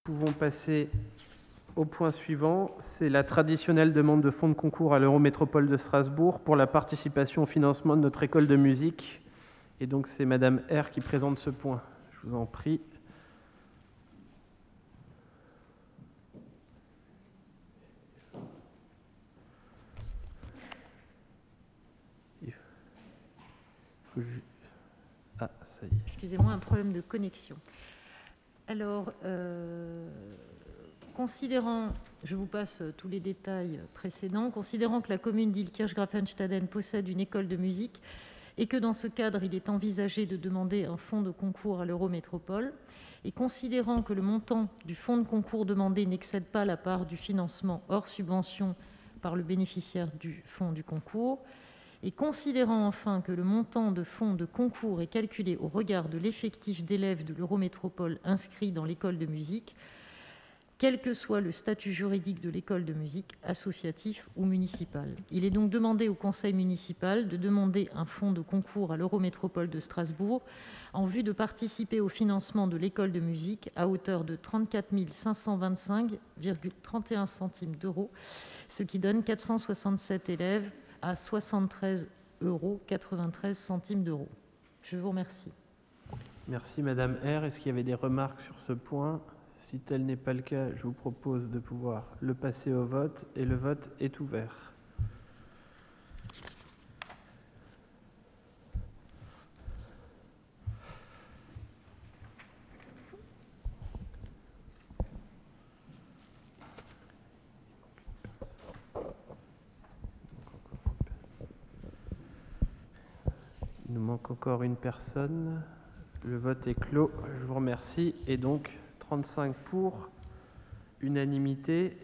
Nous pouvons passer au point suivant. C'est la traditionnelle demande de fonds de concours à l'Eurométropole de Strasbourg pour la participation au financement de notre école de musique. Et donc c'est Madame R qui présente ce point. Je vous en prie. Ah, ça y est. Excusez-moi, un problème de connexion. Alors, je vous passe tous les détails précédents, considérant que la commune d'Illkirch-Grafenstaden possède une école de musique et que dans ce cadre, il est envisagé de demander un fonds de concours à l'Eurométropole, et considérant que le montant du fonds de concours demandé n'excède pas la part du financement hors subvention par le bénéficiaire du fonds du concours, et considérant enfin que le montant de fonds de concours est calculé au regard de l'effectif d'élèves de l'Eurométropole inscrits dans l'école de musique, quel que soit le statut juridique de l'école de musique, associatif ou municipal. Il est donc demandé au conseil municipal de demander un fonds de concours à l'Eurométropole de Strasbourg en vue de participer au financement de l'école de musique à hauteur de 34 525,31 centimes d'euros, ce qui donne 467 élèves à 73,93 €. Je vous remercie. Merci Madame R. Est-ce qu'il y avait des remarques sur ce point ? Si tel n'est pas le cas, je vous propose de pouvoir le passer au vote, et le vote est ouvert. Il nous manque encore une personne. Le vote est clos. Je vous remercie. Et donc, 35 pour, unanimité.